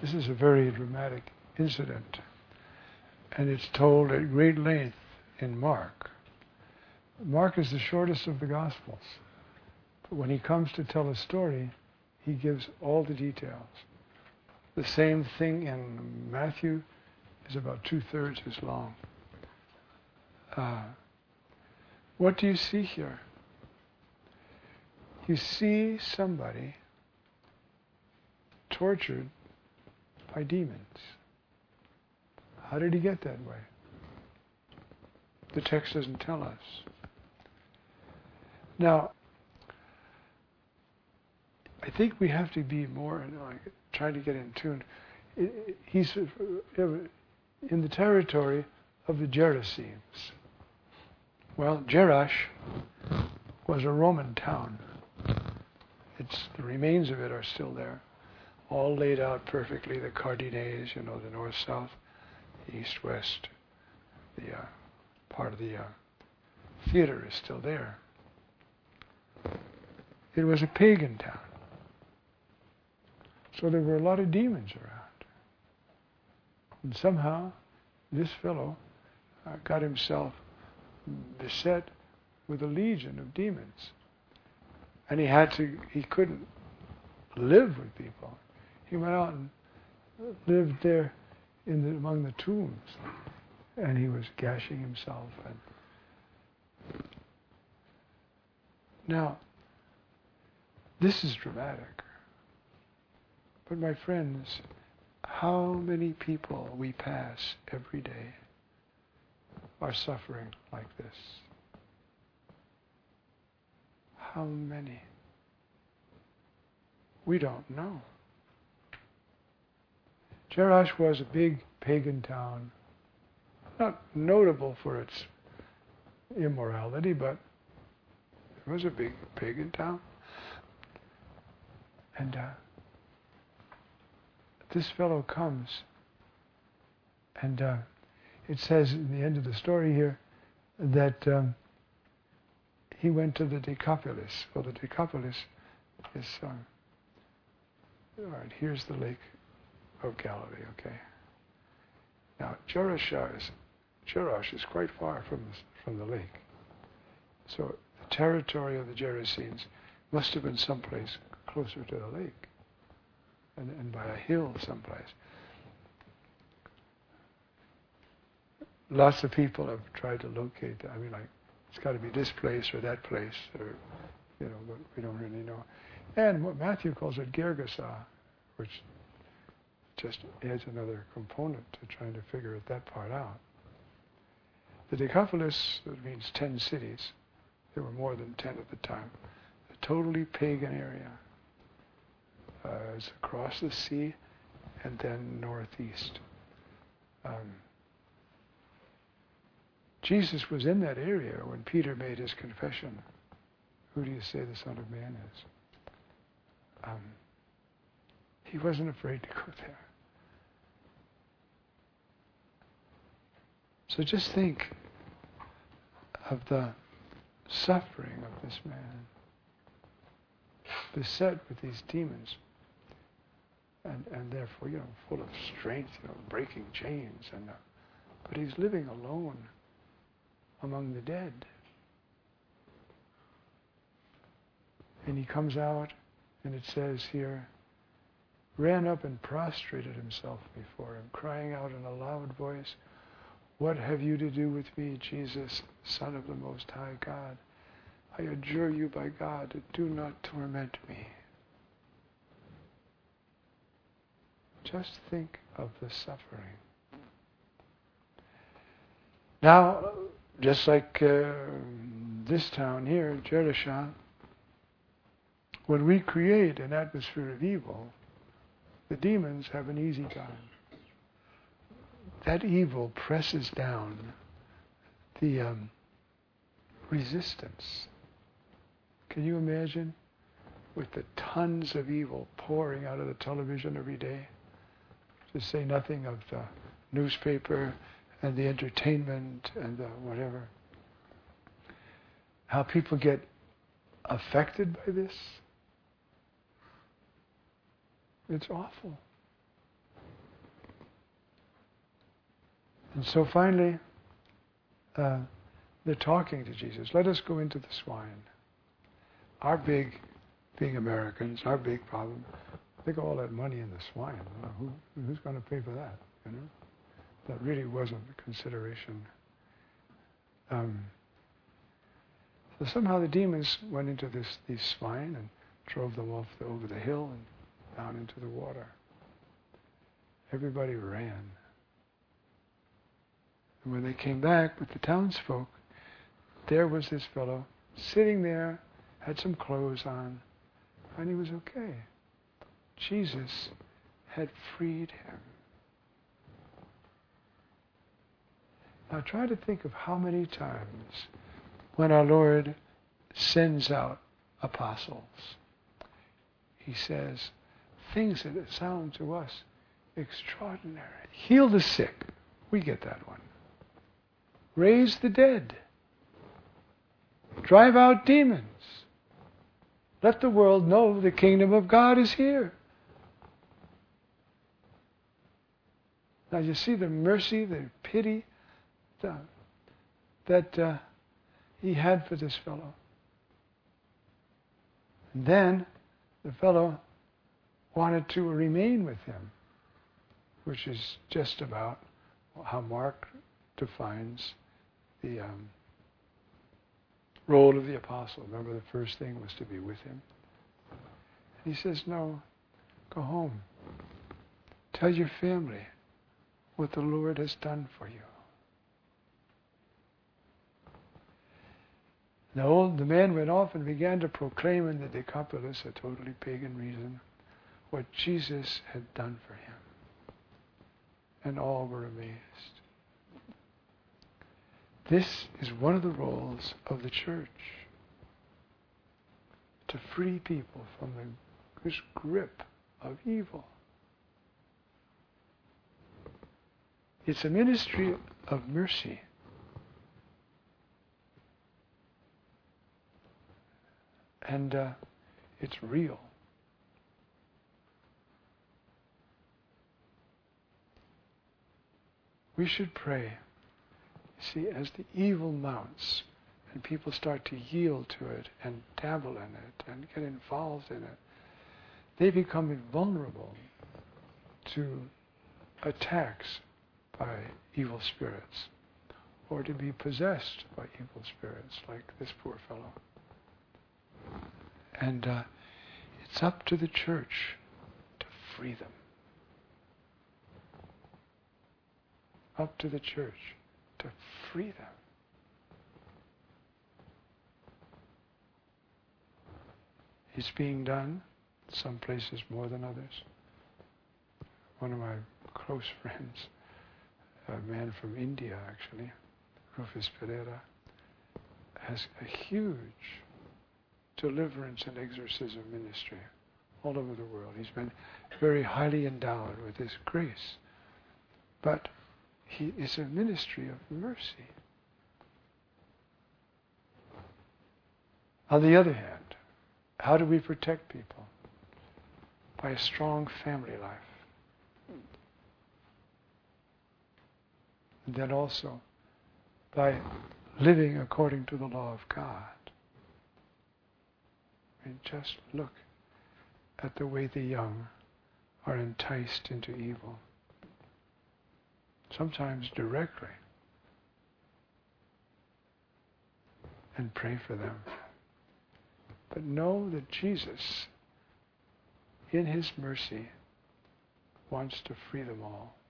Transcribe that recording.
This is a very dramatic incident, and it's told at great length in Mark. Mark is the shortest of the Gospels, but when he comes to tell a story, he gives all the details. The same thing in Matthew is about 2/3 as long. What do you see here? You see somebody tortured by demons. How did he get that way? The text doesn't tell us. Now, I think we have to be more trying to get in tune. He's in the territory of the Gerasenes. Well, Jerash was a Roman town. The remains of it are still there, all laid out perfectly. The Cardinales, the north-south, the east-west. The part of the theater is still there. It was a pagan town. So there were a lot of demons around. And somehow, this fellow got himself beset with a legion of demons. And he couldn't live with people. He went out and lived there among the tombs. And he was gashing himself. Now, this is dramatic. But my friends, how many people we pass every day are suffering like this? How many? We don't know. Jerash was a big pagan town, not notable for its immorality, but it was a big pagan town. And this fellow comes, and it says in the end of the story here that he went to the Decapolis. Well, the Decapolis is, all right, here's the Lake of Galilee, okay? Now, Jerash is quite far from the lake. So the territory of the Gerasenes must have been someplace closer to the lake, and by a hill someplace. Lots of people have tried to locate that. It's got to be this place or that place, or but we don't really know. And what Matthew calls it Gergesa, which just adds another component to trying to figure that part out. The Decapolis, that means 10 cities. There were more than 10 at the time. A totally pagan area. It's across the sea and then northeast. Jesus was in that area when Peter made his confession. Who do you say the Son of Man is? He wasn't afraid to go there. So just think of the suffering of this man, beset with these demons, and therefore, full of strength, breaking chains, but he's living alone among the dead. And he comes out, and it says here, ran up and prostrated himself before him, crying out in a loud voice, "What have you to do with me, Jesus, Son of the Most High God? I adjure you by God, do not torment me." Just think of the suffering. Now, just like this town here, Jerash, when we create an atmosphere of evil, the demons have an easy time. That evil presses down the resistance. Can you imagine? With the tons of evil pouring out of the television every day, to say nothing of the newspaper and the entertainment and the whatever. How people get affected by this. It's awful. And so finally, they're talking to Jesus. Let us go into the swine. Being Americans, our big problem, they got all that money in the swine. Who's going to pay for that? You know, that really wasn't a consideration. So somehow the demons went into these swine and drove them over the hill and down into the water. Everybody ran. And when they came back with the townsfolk, there was this fellow sitting there, had some clothes on, and he was okay. Jesus had freed him. Now try to think of how many times when our Lord sends out apostles, he says things that sound to us extraordinary. Heal the sick. We get that one. Raise the dead. Drive out demons. Let the world know the kingdom of God is here. Now you see the mercy, the pity that he had for this fellow. And then the fellow wanted to remain with him, which is just about how Mark defines the role of the apostle. Remember, the first thing was to be with him. And he says, no, go home. Tell your family what the Lord has done for you. The man went off and began to proclaim in the Decapolis, a totally pagan reason, what Jesus had done for him. And all were amazed. This is one of the roles of the church. To free people from this grip of evil. It's a ministry of mercy. And it's real. We should pray. See, as the evil mounts and people start to yield to it and dabble in it and get involved in it, they become invulnerable to attacks by evil spirits or to be possessed by evil spirits like this poor fellow. And it's up to the church to free them. Up to the church to free them. It's being done, some places more than others. One of my close friends, a man from India actually, Rufus Pereira, has a huge deliverance and exorcism ministry all over the world. He's been very highly endowed with this grace. But he is a ministry of mercy. On the other hand, how do we protect people? By a strong family life. And then also by living according to the law of God. And just look at the way the young are enticed into evil. Sometimes directly. And pray for them. But know that Jesus, in his mercy, wants to free them all.